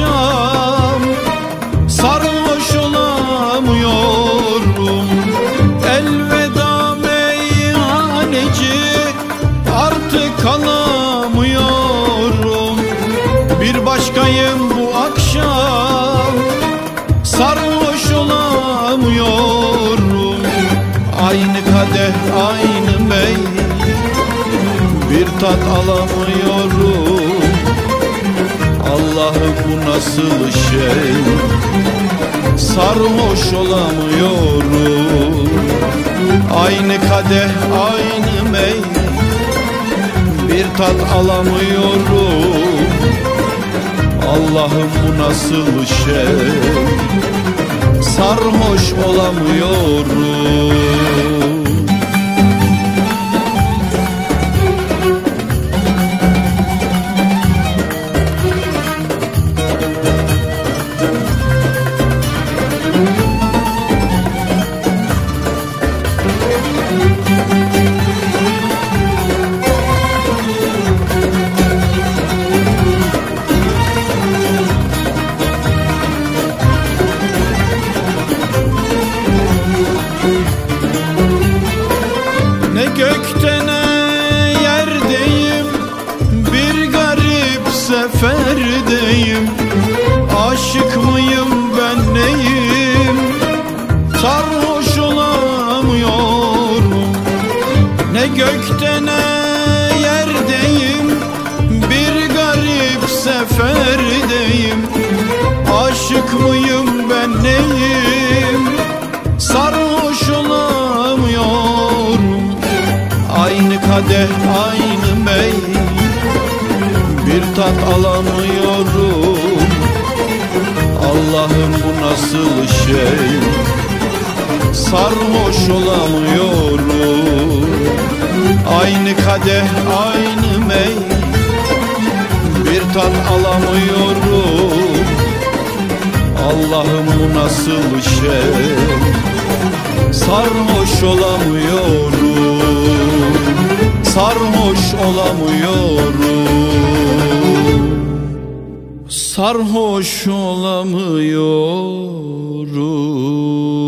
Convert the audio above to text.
akşam sarhoş olamıyorum. Elveda meyhaneci, artık kalamıyorum. Bir başkayım bu akşam, sarhoş olamıyorum. Aynı kadeh, aynı mey, bir tat alamıyorum. Allah'ım bu nasıl şey, sarhoş olamıyorum. Aynı kadeh, aynı mey, bir tat alamıyorum. Allah'ım bu nasıl şey, sarhoş olamıyorum. Ne gökte ne yerdeyim, bir garip seferdeyim. Aşık mıyım ben neyim, sarhoş olamıyorum. Ne gökte ne yerdeyim, bir garip seferdeyim. Aşık mıyım ben neyim, sarhoş olamıyorum. Aynı kadeh, aynı mey, bir tat alamıyorum. Allah'ım bu nasıl şey, sarhoş olamıyorum. Aynı kadeh, aynı mey, bir tat alamıyorum. Allah'ım bu nasıl şey, sarhoş olamıyorum. Sarhoş olamıyorum. Sarhoş olamıyorum.